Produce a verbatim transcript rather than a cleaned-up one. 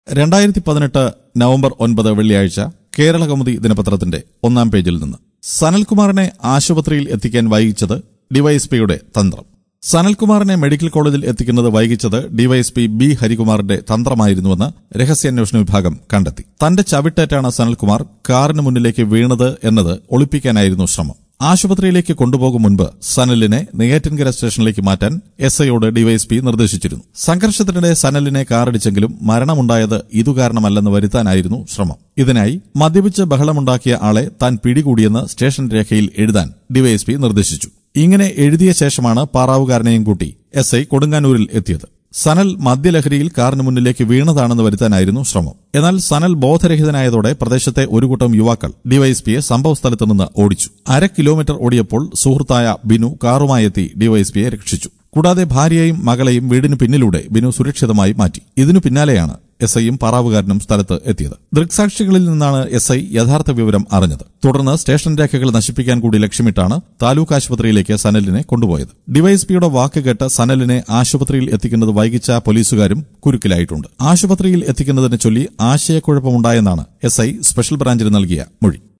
രണ്ടായിരത്തി പതിനെട്ട് നവംബർ ഒൻപത് വെള്ളിയാഴ്ച കേരളകൗമുദി ദിനപത്രത്തിന്റെ ഒന്നാം പേജിൽ നിന്ന് സനൽകുമാറിനെ ആശുപത്രിയിൽ എത്തിക്കാൻ വൈകിച്ചത് ഡിവൈഎസ്പിയുടെ തന്ത്രം. സനൽകുമാറിനെ മെഡിക്കൽ കോളേജിൽ എത്തിക്കുന്നത് വൈകിച്ചത് ഡിവൈഎസ്പി ബി ഹരികുമാറിന്റെ തന്ത്രമായിരുന്നുവെന്ന് രഹസ്യാന്വേഷണ വിഭാഗം കണ്ടെത്തി. തന്റെ ചവിട്ടേറ്റാണ് സനൽകുമാർ കാറിന് മുന്നിലേക്ക് വീണത് എന്നത് ഒളിപ്പിക്കാനായിരുന്നു ശ്രമം. ആശുപത്രിയിലേക്ക് കൊണ്ടുപോകും മുൻപ് സനലിനെ നെയ്യാറ്റിൻകര സ്റ്റേഷനിലേക്ക് മാറ്റാൻ എസ് ഐയോട് ഡിവൈഎസ്പി നിർദ്ദേശിച്ചിരുന്നു. സംഘർഷത്തിനിടെ സനലിനെ കാറിടിച്ചെങ്കിലും മരണമുണ്ടായത് ഇതുകാരണമല്ലെന്ന് വരുത്താനായിരുന്നു ശ്രമം. ഇതിനായി മദ്യപിച്ച് ബഹളമുണ്ടാക്കിയ ആളെ താൻ പിടികൂടിയെന്ന് സ്റ്റേഷൻ രേഖയിൽ എഴുതാൻ ഡിവൈഎസ്പി നിർദ്ദേശിച്ചു. ഇങ്ങനെ എഴുതിയ ശേഷമാണ് പാറാവുകാരനെയും കൂട്ടി എസ് ഐ കൊടുങ്ങാനൂരിൽ എത്തിയത്. സനൽ മദ്യലഹരിയിൽ കാറിന് മുന്നിലേക്ക് വീണതാണെന്ന് വരുത്താനായിരുന്നു ശ്രമം. എന്നാൽ സനൽ ബോധരഹിതനായതോടെ പ്രദേശത്തെ ഒരു കൂട്ടം യുവാക്കൾ ഡിവൈഎസ്പിയെ സംഭവസ്ഥലത്ത് നിന്ന് ഓടിച്ചു. അര കിലോമീറ്റർ ഓടിയപ്പോൾ സുഹൃത്തായ ബിനു കാറുമായെത്തി ഡിവൈഎസ്പിയെ രക്ഷിച്ചു. കൂടാതെ ഭാര്യയെയും മകളെയും വീടിന് പിന്നിലൂടെ ബിനു സുരക്ഷിതമായി മാറ്റി. ഇതിനു പിന്നാലെയാണ് എസ് ഐയും പാറാവുകാരനും സ്ഥലത്ത് എത്തിയത്. ദൃക്സാക്ഷികളിൽ നിന്നാണ് എസ് ഐ യഥാർത്ഥ വിവരം അറിഞ്ഞത്. തുടർന്ന് സ്റ്റേഷൻ രേഖകൾ നശിപ്പിക്കാൻ കൂടി ലക്ഷ്യമിട്ടാണ് താലൂക്ക് ആശുപത്രിയിലേക്ക് സനലിനെ കൊണ്ടുപോയത്. ഡിവൈഎസ്പിയുടെ വാക്ക് കേട്ട് സനലിനെ ആശുപത്രിയിൽ എത്തിക്കുന്നത് വൈകിച്ച പോലീസുകാരും കുരുക്കിലായിട്ടുണ്ട്. ആശുപത്രിയിൽ എത്തിക്കുന്നതിനെ ചൊല്ലി ആശയക്കുഴപ്പമുണ്ടായെന്നാണ് എസ് ഐ സ്പെഷ്യൽ ബ്രാഞ്ചിന് നൽകിയ മൊഴി.